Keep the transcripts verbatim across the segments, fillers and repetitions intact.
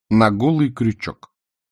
На голый крючок.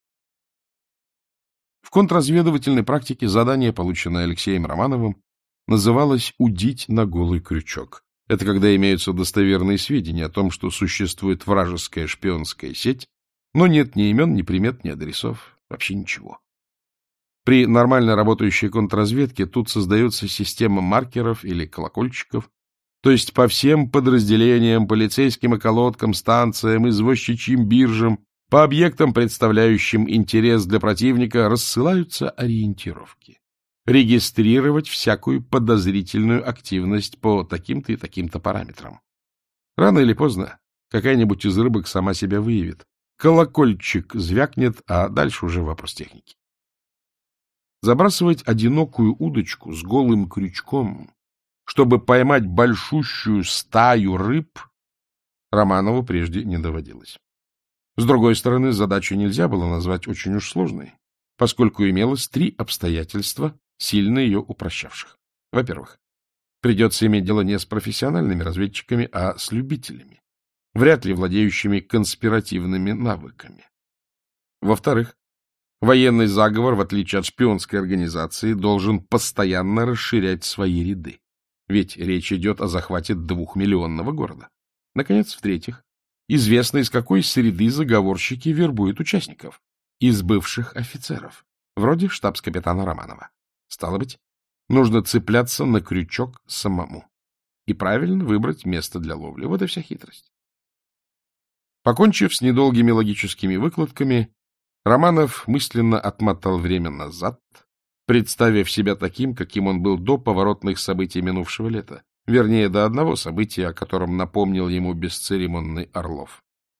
В контрразведывательной практике задание, полученное Алексеем Романовым, называлось «удить на голый крючок». Это когда имеются достоверные сведения о том, что существует вражеская шпионская сеть, но нет ни имен, ни примет, ни адресов, вообще ничего. При нормально работающей контрразведке тут создается система маркеров или колокольчиков, то есть по всем подразделениям, полицейским околоткам, станциям, извозчичьим биржам, по объектам, представляющим интерес для противника, рассылаются ориентировки. Регистрировать всякую подозрительную активность по таким-то и таким-то параметрам. Рано или поздно какая-нибудь из рыбок сама себя выявит. Колокольчик звякнет, а дальше уже вопрос техники. Забрасывать одинокую удочку с голым крючком, чтобы поймать большущую стаю рыб, Романову прежде не доводилось. С другой стороны, задачу нельзя было назвать очень уж сложной, поскольку имелось три обстоятельства, сильно ее упрощавших. Во-первых, придется иметь дело не с профессиональными разведчиками, а с любителями, вряд ли владеющими конспиративными навыками. Во-вторых, военный заговор, в отличие от шпионской организации, должен постоянно расширять свои ряды. Ведь речь идет о захвате двухмиллионного города. Наконец, в-третьих, известно, из какой среды заговорщики вербуют участников. Из бывших офицеров, вроде штабс-капитана Романова. Стало быть, нужно цепляться на крючок самому и правильно выбрать место для ловли. Вот и вся хитрость. Покончив с недолгими логическими выкладками, Романов мысленно отмотал время назад, представив себя таким, каким он был до поворотных событий минувшего лета, вернее, до одного события, о котором напомнил ему бесцеремонный Орлов.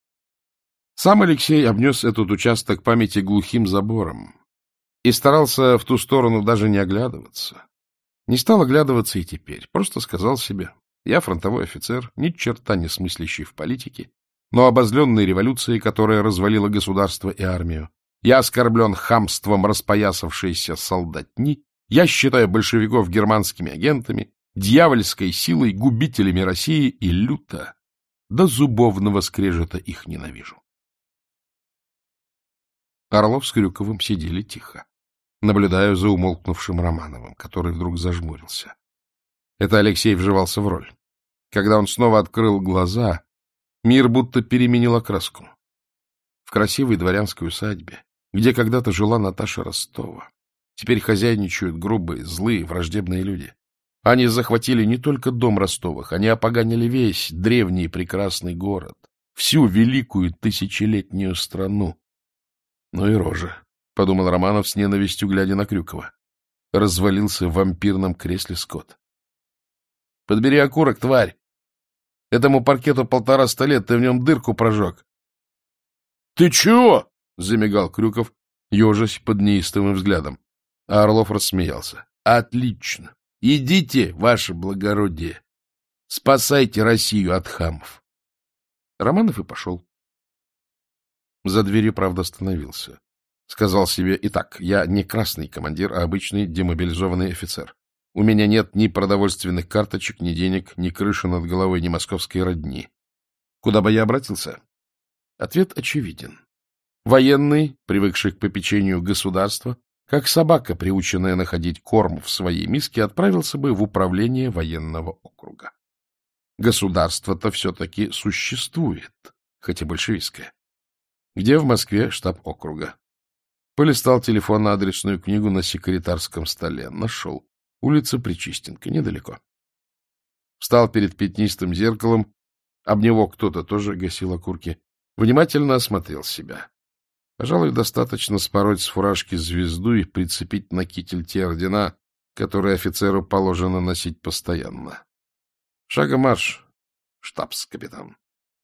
Сам Алексей обнес этот участок памяти глухим забором и старался в ту сторону даже не оглядываться. Не стал оглядываться и теперь, просто сказал себе: я фронтовой офицер, ни черта не смыслящий в политике, но обозленный революцией, которая развалила государство и армию. Я оскорблен хамством распоясавшейся солдатни, я считаю большевиков германскими агентами, дьявольской силой, губителями России и люто, до зубовного скрежета их ненавижу. Орлов с Крюковым сидели тихо, наблюдая за умолкнувшим Романовым, который вдруг зажмурился. Это Алексей вживался в роль. Когда он снова открыл глаза, мир будто переменил окраску. В красивой дворянской усадьбе, где когда-то жила Наташа Ростова, теперь хозяйничают грубые, злые, враждебные люди. Они захватили не только дом Ростовых, они опоганили весь древний прекрасный город, всю великую тысячелетнюю страну. Ну и рожа, — подумал Романов с ненавистью, глядя на Крюкова. Развалился в вампирном кресле скот. — Подбери окурок, тварь! Этому паркету полтораста лет, ты в нем дырку прожег. — Ты чего? — замигал Крюков, ежась под неистовым взглядом. А Орлов рассмеялся. — Отлично! Идите, ваше благородие! Спасайте Россию от хамов! Романов и пошел. За дверью, правда, остановился. Сказал себе: итак, я не красный командир, а обычный демобилизованный офицер. У меня нет ни продовольственных карточек, ни денег, ни крыши над головой, ни московской родни. Куда бы я обратился? Ответ очевиден. Военный, привыкший к попечению государства, как собака, приученная находить корм в своей миске, отправился бы в управление военного округа. Государство-то все-таки существует, хоть и большевистское. Где в Москве штаб округа? Полистал телефонно-адресную книгу на секретарском столе. Нашел. Улица Причистенка, недалеко. Встал перед пятнистым зеркалом, об него кто-то тоже гасил окурки. Внимательно осмотрел себя. Пожалуй, достаточно спороть с фуражки звезду и прицепить на китель те ордена, которые офицеру положено носить постоянно. Шагом марш, штабс-капитан.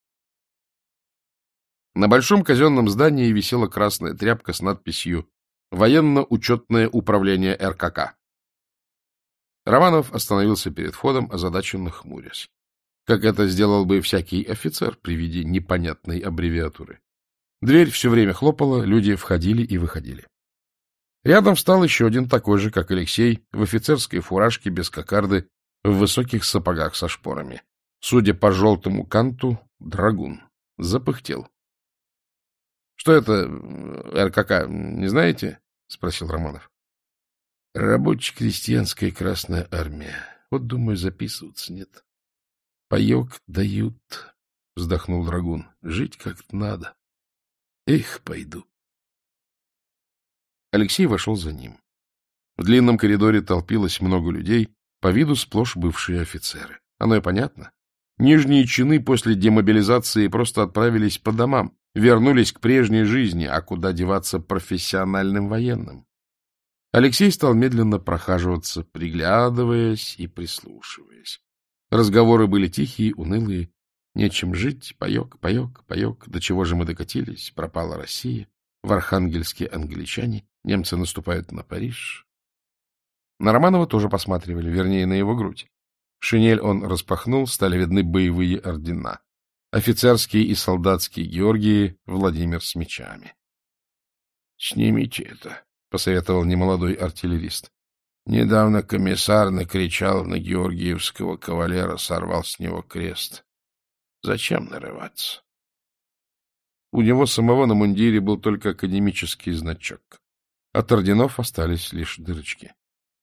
На большом казенном здании висела красная тряпка с надписью «Военно-учетное управление эр ка ка». Романов остановился перед входом, озадаченно хмурясь, как это сделал бы всякий офицер при виде непонятной аббревиатуры. Дверь все время хлопала, люди входили и выходили. Рядом встал еще один такой же, как Алексей, в офицерской фуражке без кокарды, в высоких сапогах со шпорами. Судя по желтому канту, драгун. Запыхтел. Что это, эр ка ка, не знаете? — спросил Романов. — Рабоче-крестьянская Красная Армия. Вот, думаю, записываться нет. — Паек дают, — вздохнул Драгун. — Жить как-то надо. Эх, пойду. Алексей вошел за ним. В длинном коридоре толпилось много людей, по виду сплошь бывшие офицеры. Оно и понятно. Нижние чины после демобилизации просто отправились по домам, вернулись к прежней жизни, а куда деваться профессиональным военным? Алексей стал медленно прохаживаться, приглядываясь и прислушиваясь. Разговоры были тихие, унылые. Нечем жить, паек, паек, паек. До чего же мы докатились? Пропала Россия. В Архангельске англичане. Немцы наступают на Париж. На Романова тоже посматривали, вернее, на его грудь. Шинель он распахнул, стали видны боевые ордена. Офицерские и солдатские Георгии, Владимир с мечами. — Снимите это, — посоветовал немолодой артиллерист. Недавно комиссар накричал на георгиевского кавалера, сорвал с него крест. Зачем нарываться? У него самого на мундире был только академический значок. От орденов остались лишь дырочки.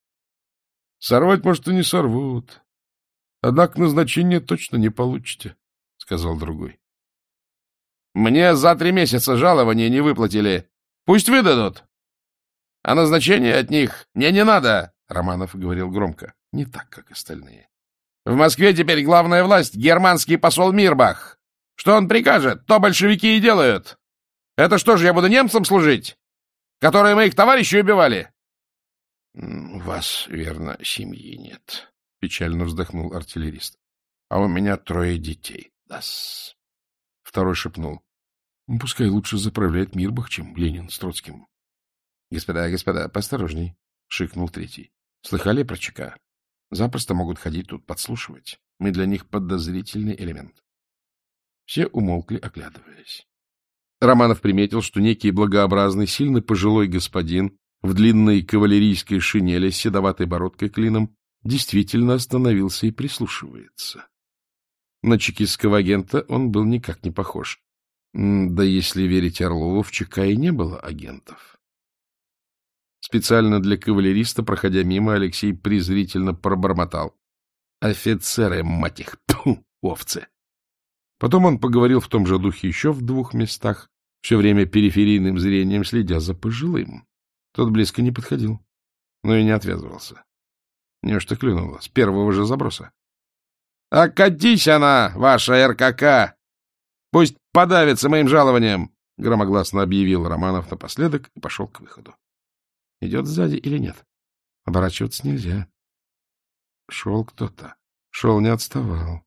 — Сорвать, может, и не сорвут. Однако назначение точно не получите, — сказал другой. — Мне за три месяца жалования не выплатили. Пусть выдадут. А назначение от них мне не надо, — Романов говорил громко, не так, как остальные. В Москве теперь главная власть — германский посол Мирбах. Что он прикажет, то большевики и делают. Это что же, я буду немцам служить, которые моих товарищей убивали? — У вас, верно, семьи нет, — печально вздохнул артиллерист. — А у меня трое детей. Да-с. Второй шепнул. — Пускай лучше заправляет Мирбах, чем Ленин с Троцким. — Господа, господа, поосторожней, — шикнул третий. — Слыхали про ЧК? Запросто могут ходить тут подслушивать. Мы для них подозрительный элемент. Все умолкли, оглядываясь. Романов приметил, что некий благообразный, сильно пожилой господин в длинной кавалерийской шинели с седоватой бородкой клином действительно остановился и прислушивается. На чекистского агента он был никак не похож. Да если верить Орлову, в ЧК и не было агентов. Специально для кавалериста, проходя мимо, Алексей презрительно пробормотал. Офицеры, мать их, тьфу, овцы! Потом он поговорил в том же духе еще в двух местах, все время периферийным зрением следя за пожилым. Тот близко не подходил, но и не отвязывался. Неужто клюнуло с первого же заброса? — А катись она, ваша эр ка ка! Пусть подавится моим жалованием! — громогласно объявил Романов напоследок и пошел к выходу. Идет сзади или нет? Оборачиваться нельзя. Шел кто-то. Шел, не отставал.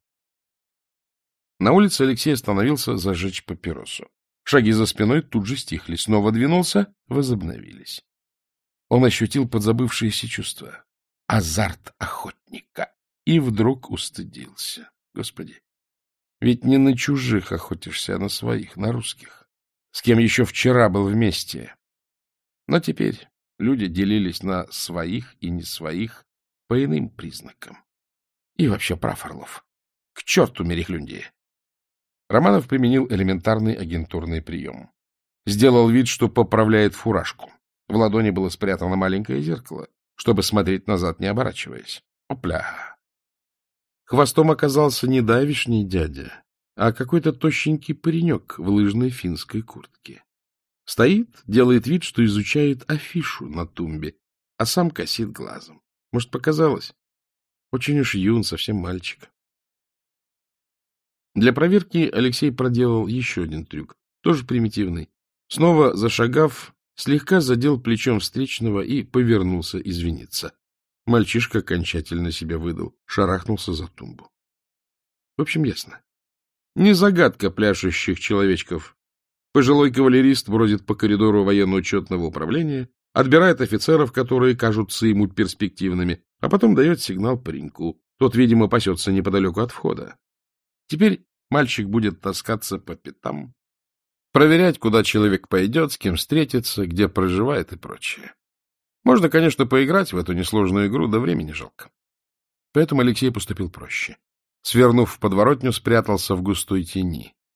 На улице Алексей остановился зажечь папиросу. Шаги за спиной тут же стихли. Снова двинулся, возобновились. Он ощутил подзабывшиеся чувства. Азарт охотника. И вдруг устыдился. Господи, ведь не на чужих охотишься, а на своих, на русских. С кем еще вчера был вместе. Но теперь люди делились на своих и не своих по иным признакам. И вообще прав Орлов. К черту мерехлюндии! Романов применил элементарный агентурный прием. Сделал вид, что поправляет фуражку. В ладони было спрятано маленькое зеркало, чтобы смотреть назад, не оборачиваясь. Опля! Хвостом оказался не давишний дядя, а какой-то тощенький паренек в лыжной финской куртке. Стоит, делает вид, что изучает афишу на тумбе, а сам косит глазом. Может, показалось? Очень уж юн, совсем мальчик. Для проверки Алексей проделал еще один трюк, тоже примитивный. Снова зашагав, слегка задел плечом встречного и повернулся извиниться. Мальчишка окончательно себя выдал, шарахнулся за тумбу. В общем, ясно. Не загадка пляшущих человечков. Пожилой кавалерист бродит по коридору военно-учетного управления, отбирает офицеров, которые кажутся ему перспективными, а потом дает сигнал пареньку. Тот, видимо, пасется неподалеку от входа. Теперь мальчик будет таскаться по пятам, проверять, куда человек пойдет, с кем встретится, где проживает и прочее. Можно, конечно, поиграть в эту несложную игру, да времени жалко. Поэтому Алексей поступил проще. Свернув в подворотню, спрятался в густой тени.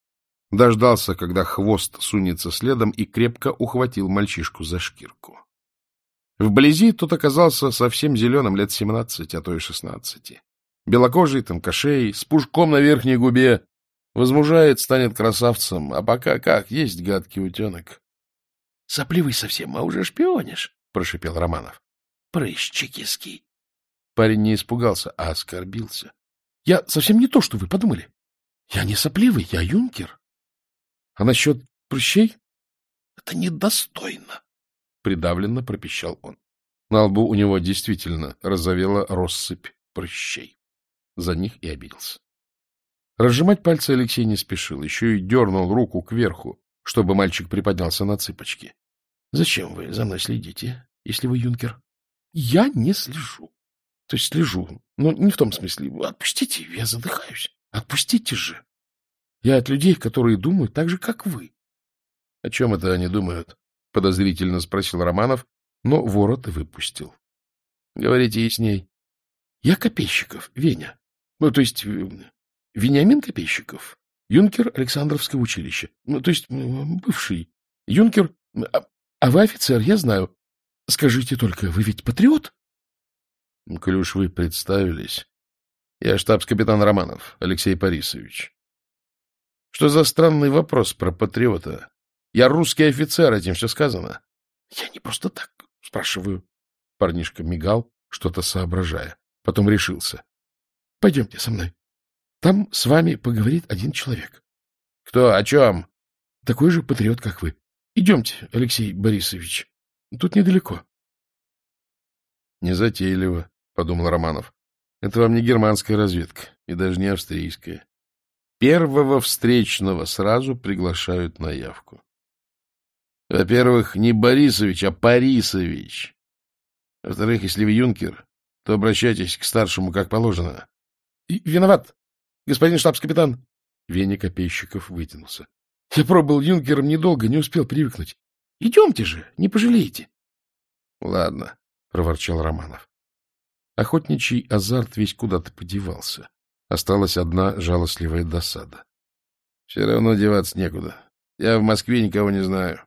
дождался, когда хвост сунется следом, и крепко ухватил мальчишку за шкирку. Вблизи тот оказался совсем зеленым, лет семнадцати, а то и шестнадцати. Белокожий, тонкошей, с пушком на верхней губе. Возмужает, станет красавцем, а пока как, есть гадкий утенок. — Сопливый совсем, а уже шпионишь, — прошипел Романов. — Прыщ чекистский. Парень не испугался, а оскорбился. — Я совсем не то, что вы подумали. Я не сопливый, я юнкер. А насчет прыщей? — Это недостойно, — придавленно пропищал он. На лбу у него действительно разовела россыпь прыщей. За них и обиделся. Разжимать пальцы Алексей не спешил, еще и дернул руку кверху, чтобы мальчик приподнялся на цыпочки. — Зачем вы за мной следите, если вы юнкер? — Я не слежу. То есть слежу, но не в том смысле. Отпустите, я задыхаюсь. Отпустите же. Я от людей, которые думают так же, как вы. — О чем это они думают? — подозрительно спросил Романов, но ворот выпустил. — Говорите ясней. — Я Копейщиков, Веня. Ну, то есть Вениамин Копейщиков, юнкер Александровского училища. Ну, то есть бывший юнкер. А, а вы офицер, я знаю. Скажите только, вы ведь патриот? — Коль уж вы представились, я штабс-капитан Романов Алексей Борисович. Что за странный вопрос про патриота? Я русский офицер, этим все сказано. — Я не просто так спрашиваю. Парнишка мигал, что-то соображая. Потом решился. — Пойдемте со мной. Там с вами поговорит один человек. — Кто? О чем? — Такой же патриот, как вы. Идемте, Алексей Борисович. Тут недалеко. — Незатейливо, — подумал Романов. — Это вам не германская разведка, и даже не австрийская. Первого встречного сразу приглашают на явку. Во-первых, не Борисович, а Парисович. Во-вторых, если вы юнкер, то обращайтесь к старшему как положено. — Виноват, господин штабс-капитан. Веня Копейщиков вытянулся. — Я пробыл юнкером недолго, не успел привыкнуть. Идемте же, не пожалеете. — Ладно, — проворчал Романов. Охотничий азарт весь куда-то подевался. Осталась одна жалостливая досада. — Все равно деваться некуда. Я в Москве никого не знаю.